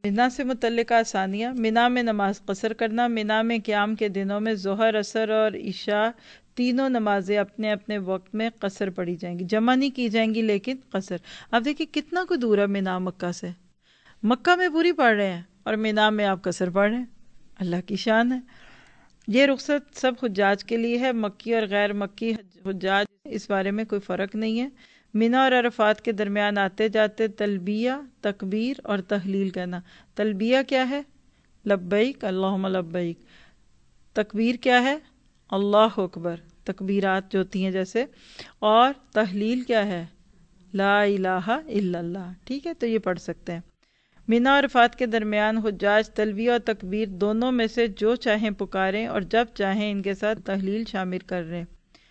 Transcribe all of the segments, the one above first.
منا سے متعلقہ آسانیاں: منا میں نماز قصر کرنا۔ منا میں قیام کے دنوں میں ظہر، عصر اور عشاء تینوں نمازیں اپنے اپنے وقت میں قصر پڑھی جائیں گی، جمع نہیں کی جائیں گی لیکن قصر۔ اب دیکھیں کتنا کوئی دور ہے منا مکہ سے، مکہ میں پوری پڑھ رہے ہیں اور منا میں آپ قصر پڑھ رہے ہیں، اللہ کی شان ہے۔ یہ رخصت سب حجاج کے لیے ہے، مکی اور غیر مکی حجاج اس بارے میں کوئی فرق نہیں ہے۔ منا اور عرفات کے درمیان آتے جاتے تلبیہ، تکبیر اور تحلیل کہنا۔ تلبیہ کیا ہے؟ لبیک اللہم لبیک۔ تکبیر کیا ہے؟ اللہ اکبر، تکبیرات جو ہوتی ہیں جیسے۔ اور تحلیل کیا ہے؟ لا الہ الا اللہ۔ ٹھیک ہے، تو یہ پڑھ سکتے ہیں۔ منا اور عرفات کے درمیان حجاج تلبیہ اور تکبیر دونوں میں سے جو چاہیں پکاریں اور جب چاہیں ان کے ساتھ تحلیل شامل کر رہے۔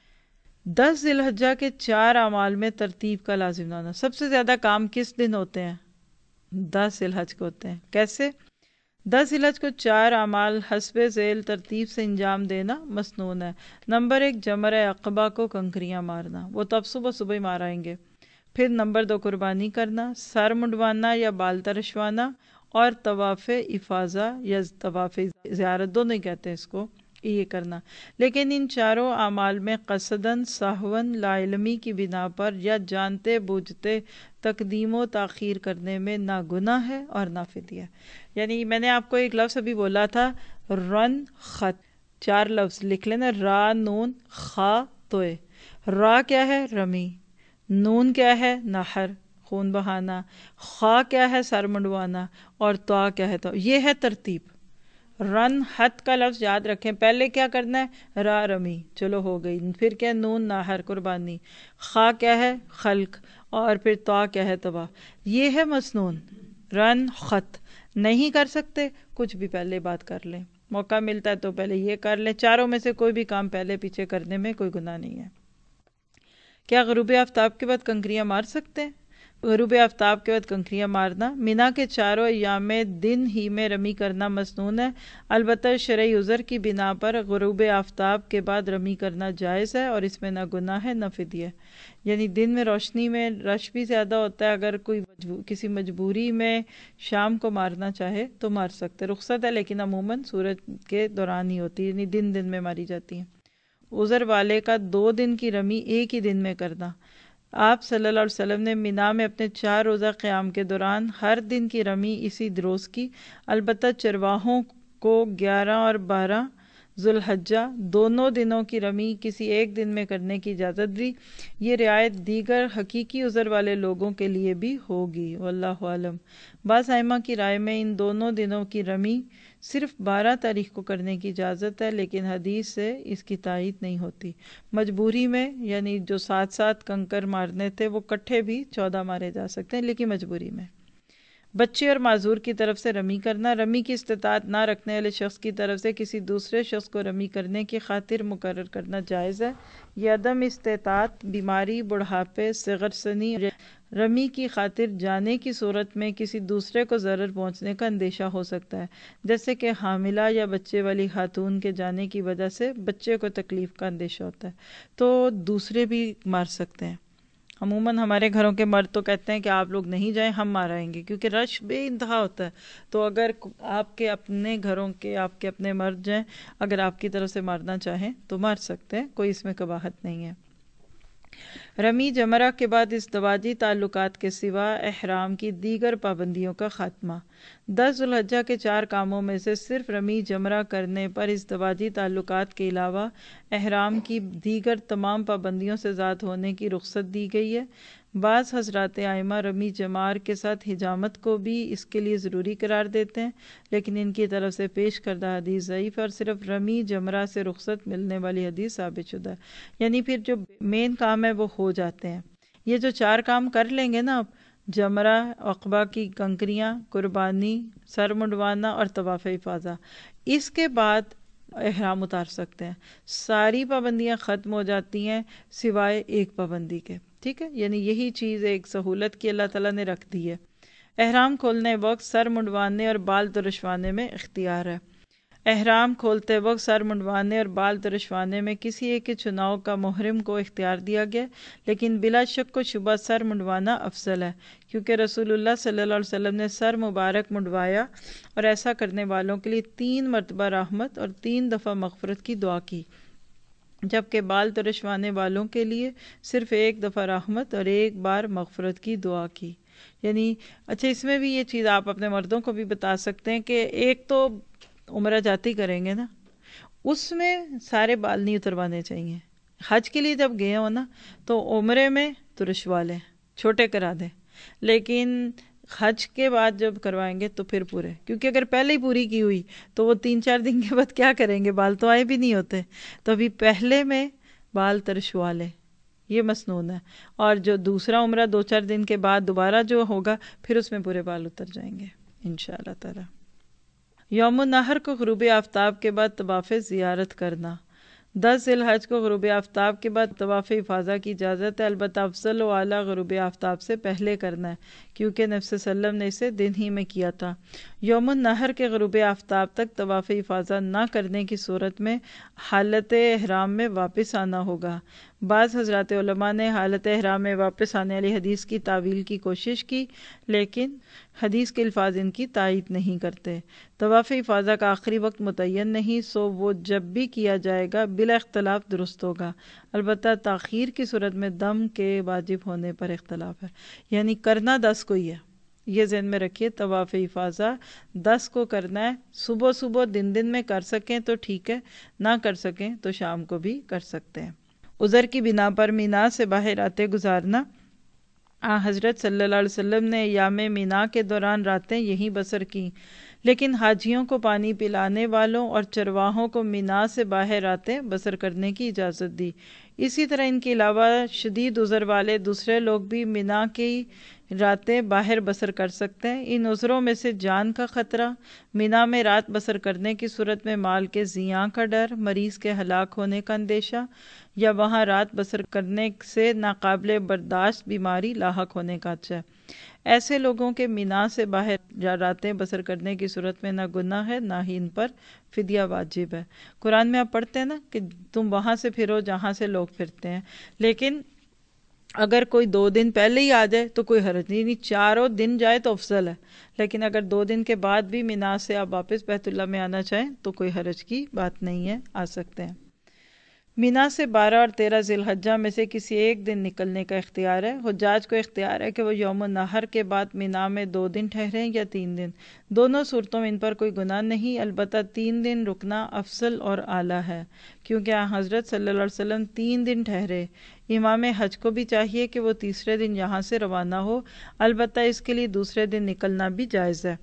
10 ذی الحجہ کے 4 اعمال میں ترتیب کا لازم نہ ہونا۔ سب سے زیادہ کام کس دن ہوتے ہیں؟ 10 ذی الحج کو ہوتے ہیں۔ کیسے؟ 10 ذی الحج کو 4 اعمال حسب ذیل ترتیب سے انجام دینا مسنون ہے۔ نمبر 1 جمرہ عقبہ کو کنکریاں مارنا، وہ تو اب صبح صبح ہی مار آئیں گے۔ پھر نمبر 2 قربانی کرنا، سر منڈوانا یا بال ترشوانا، اور طواف افاضہ یا طواف زیارت، دونوں ہی کہتے ہیں اس کو، یہ کرنا۔ لیکن ان چاروں اعمال میں قصداً سہواً لا علمی کی بنا پر یا جانتے بوجھتے تقدیم و تاخیر کرنے میں نہ گناہ ہے اور نہ فدیہ۔ یعنی میں نے آپ کو ایک لفظ ابھی بولا تھا رن خط، 4 لفظ لکھ لینا، را نون خا توئے۔ را کیا ہے؟ رمی۔ نون کیا ہے؟ نحر، خون بہانا۔ خا کیا ہے؟ سر منڈوانا۔ اور تو کیا ہے؟ تو یہ ہے ترتیب۔ رن حت کا لفظ یاد رکھیں، پہلے کیا کرنا ہے؟ را رمی، چلو ہو گئی۔ پھر کیا؟ نون ناہر قربانی۔ خا کیا ہے؟ خلق۔ اور پھر تو کیا ہے؟ طواف۔ یہ ہے مسنون، رن خط۔ نہیں کر سکتے کچھ بھی پہلے بات کر لیں، موقع ملتا ہے تو پہلے یہ کر لیں، چاروں میں سے کوئی بھی کام پہلے پیچھے کرنے میں کوئی گناہ نہیں ہے۔ کیا غروب آفتاب کے بعد کنکریاں مار سکتے ہیں؟ غروب آفتاب کے بعد کنکریاں مارنا منا کے 4 ایام دن ہی میں رمی کرنا مسنون ہے، البتہ شرعی عذر کی بنا پر غروب آفتاب کے بعد رمی کرنا جائز ہے اور اس میں نہ گناہ ہے نہ فدیہ۔ یعنی دن میں روشنی میں رش بھی زیادہ ہوتا ہے، اگر کوئی کسی مجبوری میں شام کو مارنا چاہے تو مار سکتے، رخصت ہے لیکن عموماً سورج کے دوران ہی ہوتی ہے، یعنی دن میں ماری جاتی ہیں۔ عذر والے کا 2 دن کی رمی ایک ہی دن میں کرنا۔ آپ صلی اللہ علیہ وسلم نے منا میں اپنے 4 روزہ قیام کے دوران ہر دن کی رمی اسی روز کی، البتہ چرواہوں کو 11 اور 12 ذو الحجہ دونوں دنوں کی رمی کسی ایک دن میں کرنے کی اجازت دی۔ یہ رعایت دیگر حقیقی عذر والے لوگوں کے لیے بھی ہوگی، واللہ عالم۔ بعض ائمہ کی رائے میں ان دونوں دنوں کی رمی صرف 12 تاریخ کو کرنے کی اجازت ہے، لیکن حدیث سے اس کی تائید نہیں ہوتی۔ مجبوری میں یعنی جو 7 کنکر مارنے تھے وہ کٹھے بھی 14 مارے جا سکتے ہیں، لیکن مجبوری میں۔ بچے اور معذور کی طرف سے رمی کرنا، رمی کی استطاعت نہ رکھنے والے شخص کی طرف سے کسی دوسرے شخص کو رمی کرنے کی خاطر مقرر کرنا جائز ہے۔ یہ عدم استطاعت بیماری، بڑھاپے، صغر سنی، رمی کی خاطر جانے کی صورت میں کسی دوسرے کو ضرر پہنچنے کا اندیشہ ہو سکتا ہے، جیسے کہ حاملہ یا بچے والی خاتون کے جانے کی وجہ سے بچے کو تکلیف کا اندیشہ ہوتا ہے تو دوسرے بھی مار سکتے ہیں۔ عموماً ہمارے گھروں کے مرد تو کہتے ہیں کہ آپ لوگ نہیں جائیں، ہم مارائیں گے، کیونکہ رش بے انتہا ہوتا ہے، تو اگر آپ کے اپنے گھروں کے آپ کے اپنے مرد جائیں، اگر آپ کی طرف سے مارنا چاہیں تو مار سکتے ہیں، کوئی اس میں قباحت نہیں ہے۔ رمی جمرہ کے بعد ازدواجی تعلقات کے سوا احرام کی دیگر پابندیوں کا خاتمہ۔ 10 ذو الحجہ کے 4 کاموں میں سے صرف رمی جمرہ کرنے پر ازدواجی تعلقات کے علاوہ احرام کی دیگر تمام پابندیوں سے آزاد ہونے کی رخصت دی گئی ہے۔ بعض حضرات ائمہ رمی جمار کے ساتھ حجامت کو بھی اس کے لیے ضروری قرار دیتے ہیں، لیکن ان کی طرف سے پیش کردہ حدیث ضعیف ہے اور صرف رمی جمرہ سے رخصت ملنے والی حدیث ثابت شدہ ہے، یعنی پھر جو مین کام ہے وہ ہو جاتے ہیں۔ یہ جو 4 کام کر لیں گے نا آپ، جمرہ، عقبہ کی کنکریاں، قربانی، سر منڈوانا اور طواف افاضہ، اس کے بعد احرام اتار سکتے ہیں، ساری پابندیاں ختم ہو جاتی ہیں سوائے ایک پابندی کے، ٹھیک ہے، یعنی یہی چیز ایک سہولت کی اللہ تعالیٰ نے رکھ دی ہے۔ احرام کھولنے وقت سر منڈوانے اور بال ترشوانے میں اختیار ہے۔ احرام کھولتے وقت سر منڈوانے اور بال ترشوانے میں کسی ایک کے چناؤ کا محرم کو اختیار دیا گیا، لیکن بلا شک و شبہ سر منڈوانا افضل ہے، کیونکہ رسول اللہ صلی اللہ علیہ وسلم نے سر مبارک منڈوایا اور ایسا کرنے والوں کے لیے 3 مرتبہ رحمت اور 3 دفعہ مغفرت کی دعا کی، جبکہ بال ترشوانے والوں کے لیے صرف 1 دفعہ رحمت اور 1 بار مغفرت کی دعا کی۔ یعنی اچھا، اس میں بھی یہ چیز آپ اپنے مردوں کو بھی بتا سکتے ہیں کہ ایک تو عمرہ جاتی کریں گے نا، اس میں سارے بال نہیں اتروانے چاہیے۔ حج کے لیے جب گئے ہو نا تو عمرے میں تو رشوا لیں، چھوٹے کرا دیں، لیکن حج کے بعد جب کروائیں گے تو پھر پورے، کیونکہ اگر پہلے ہی پوری کی ہوئی تو وہ 3-4 دن کے بعد کیا کریں گے، بال تو آئے بھی نہیں ہوتے، تو ابھی پہلے میں بال ترشوا لیں، یہ مسنون ہے۔ اور جو دوسرا عمرہ 2-4 دن کے بعد دوبارہ جو ہوگا پھر اس میں پورے بال اتر جائیں گے انشاءاللہ تعالی۔ یوم النحر کو غروب آفتاب کے بعد طواف زیارت کرنا۔ 10 ذی الحج کو غروب آفتاب کے بعد طواف افاضہ کی اجازت ہے، البتہ افضل و اعلیٰ غروب آفتاب سے پہلے کرنا ہے، کیونکہ نبی صلی اللہ علیہ وسلم نے اسے دن ہی میں کیا تھا۔ یوم النحر کے غروب آفتاب تک طواف افاضہ نہ کرنے کی صورت میں حالت احرام میں واپس آنا ہوگا۔ بعض حضرات علماء نے حالت احرام میں واپس آنے والی حدیث کی تعویل کی کوشش کی، لیکن حدیث کے الفاظ ان کی تائید نہیں کرتے۔ طواف افاضہ کا آخری وقت متعین نہیں، سو وہ جب بھی کیا جائے گا بلا اختلاف درست ہوگا، البتہ تاخیر کی صورت میں دم کے واجب ہونے پر اختلاف ہے، یعنی کرنا 10 کو ہی ہے، یہ ذہن میں رکھیے۔ طواف افاضہ 10 کو کرنا ہے، صبح صبح دن میں کر سکیں تو ٹھیک ہے، نہ کر سکیں تو شام کو بھی کر سکتے ہیں۔ عذر کی بنا پر مینا سے باہر راتیں گزارنا۔ حضرت صلی اللہ علیہ وسلم نے ایام مینا کے دوران راتیں یہیں بسر کی، لیکن حاجیوں کو پانی پلانے والوں اور چرواہوں کو مینا سے باہر راتیں بسر کرنے کی اجازت دی۔ اسی طرح ان کے علاوہ شدید عذر والے دوسرے لوگ بھی مینا کی راتیں باہر بسر کر سکتے ہیں۔ ان عذروں میں سے جان کا خطرہ، مینا میں رات بسر کرنے کی صورت میں مال کے زیاں کا ڈر، مریض کے ہلاک ہونے کا اندیشہ، یا وہاں رات بسر کرنے سے ناقابل برداشت بیماری لاحق ہونے کا خدشہ ہے۔ ایسے لوگوں کے مینا سے باہر راتیں بسر کرنے کی صورت میں نہ گناہ ہے، نہ ہی ان پر فدیہ واجب ہے۔ قرآن میں آپ پڑھتے ہیں نا کہ تم وہاں سے پھرو جہاں سے لوگ پھرتے ہیں، لیکن اگر کوئی 2 دن پہلے ہی آ جائے تو کوئی حرج نہیں، 4 دن جائے تو افضل ہے، لیکن اگر 2 دن کے بعد بھی مینا سے آپ واپس بیت اللہ میں آنا چاہیں تو کوئی حرج کی بات نہیں ہے، آ سکتے ہیں۔ مینا سے 12 اور 13 ذی الحجہ میں سے کسی ایک دن نکلنے کا اختیار ہے۔ حجاج کو اختیار ہے کہ وہ یوم النحر کے بعد مینا میں 2 دن ٹھہریں یا 3 دن، دونوں صورتوں میں ان پر کوئی گناہ نہیں، البتہ 3 دن رکنا افضل اور اعلیٰ ہے، کیونکہ حضرت صلی اللہ علیہ وسلم 3 دن ٹھہرے۔ امام حج کو بھی چاہیے کہ وہ تیسرے دن یہاں سے روانہ ہو، البتہ اس کے لیے دوسرے دن نکلنا بھی جائز ہے۔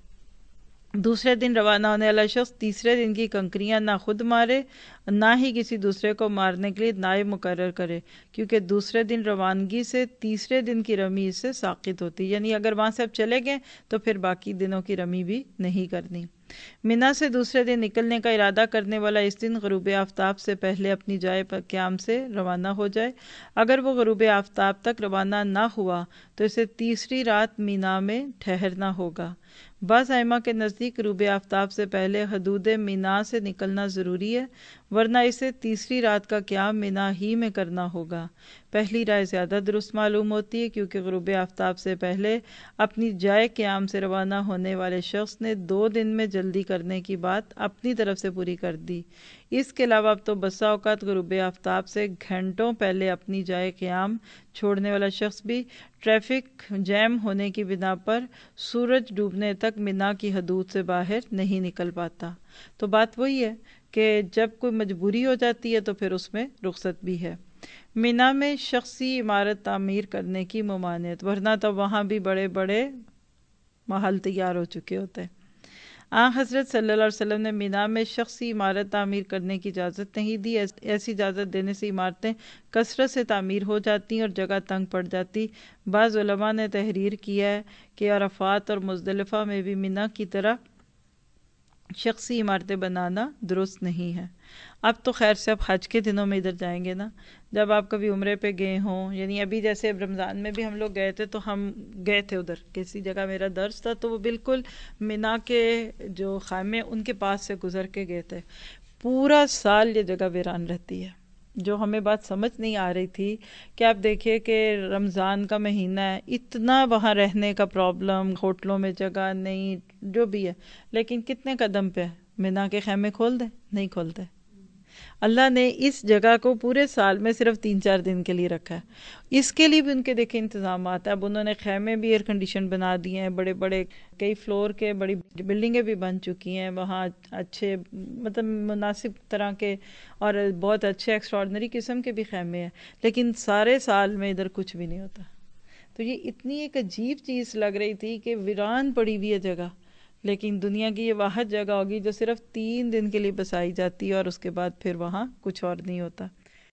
دوسرے دن روانہ ہونے والا شخص تیسرے دن کی کنکریاں نہ خود مارے، نہ ہی کسی دوسرے کو مارنے کے لیے نائب مقرر کرے، کیونکہ دوسرے دن روانگی سے تیسرے دن کی رمی اس سے ساقط ہوتی، یعنی اگر وہاں سے اب چلے گئے تو پھر باقی دنوں کی رمی بھی نہیں کرنی۔ مینا سے دوسرے دن نکلنے کا ارادہ کرنے والا اس دن غروب آفتاب سے پہلے اپنی جائے پر قیام سے روانہ ہو جائے۔ اگر وہ غروب آفتاب تک روانہ نہ ہوا تو اسے تیسری رات مینا میں ٹھہرنا ہوگا۔ بعض ائمہ کے نزدیک غروب آفتاب سے پہلے حدود مینا سے نکلنا ضروری ہے، ورنہ اسے تیسری رات کا قیام مینا ہی میں کرنا ہوگا۔ پہلی رائے زیادہ درست معلوم ہوتی ہے، کیونکہ غروب آفتاب سے پہلے اپنی جائے قیام سے روانہ ہونے والے شخص نے 2 دن میں جلدی کرنے کی بات اپنی طرف سے پوری کر دی۔ اس کے علاوہ اب تو بسا اوقات غروب آفتاب سے گھنٹوں پہلے اپنی جائے قیام چھوڑنے والا شخص بھی ٹریفک جیم ہونے کی بنا پر سورج ڈوبنے تک مینا کی حدود سے باہر نہیں نکل پاتا۔ تو بات وہی ہے کہ جب کوئی مجبوری ہو جاتی ہے تو پھر اس میں رخصت بھی ہے۔ مینا میں شخصی عمارت تعمیر کرنے کی ممانعت، ورنہ تو وہاں بھی بڑے بڑے محل تیار ہو چکے ہوتے ہیں۔ حضرت صلی اللہ علیہ وسلم نے مینا میں شخصی عمارت تعمیر کرنے کی اجازت نہیں دی۔ ایسی اجازت دینے سے عمارتیں کثرت سے تعمیر ہو جاتی اور جگہ تنگ پڑ جاتی۔ بعض علماء نے تحریر کیا ہے کہ عرفات اور مزدلفہ میں بھی مینا کی طرح شخصی عمارتیں بنانا درست نہیں ہے۔ اب تو خیر سے اب حج کے دنوں میں ادھر جائیں گے نا، جب آپ کبھی عمرے پہ گئے ہوں، یعنی ابھی جیسے اب رمضان میں بھی ہم لوگ گئے تھے، تو ہم گئے تھے ادھر کسی جگہ، میرا درس تھا، تو وہ بالکل مینا کے جو خیمے ان کے پاس سے گزر کے گئے تھے۔ پورا سال یہ جگہ ویران رہتی ہے۔ جو ہمیں بات سمجھ نہیں آ رہی تھی کہ آپ دیکھیے کہ رمضان کا مہینہ ہے، اتنا وہاں رہنے کا پرابلم، ہوٹلوں میں جگہ نہیں، جو بھی ہے، لیکن کتنے قدم پہ مینا کے خیمے کھول دیں؟ نہیں کھولتے۔ اللہ نے اس جگہ کو پورے سال میں صرف 3-4 دن کے لیے رکھا ہے۔ اس کے لیے بھی ان کے دیکھیں انتظامات ہیں، اب انہوں نے خیمے بھی ایئر کنڈیشن بنا دیے ہیں، بڑے بڑے کئی فلور کے بڑی بلڈنگیں بھی بن چکی ہیں وہاں، اچھے مطلب مناسب طرح کے اور بہت اچھے ایکسٹراڈنری قسم کے بھی خیمے ہیں، لیکن سارے سال میں ادھر کچھ بھی نہیں ہوتا۔ تو یہ اتنی ایک عجیب چیز لگ رہی تھی کہ ویران پڑی ہوئی ہے جگہ، لیکن دنیا کی یہ واحد جگہ ہوگی جو صرف 3 دن کے لیے بسائی جاتی ہے، اور اس کے بعد پھر وہاں کچھ اور نہیں ہوتا۔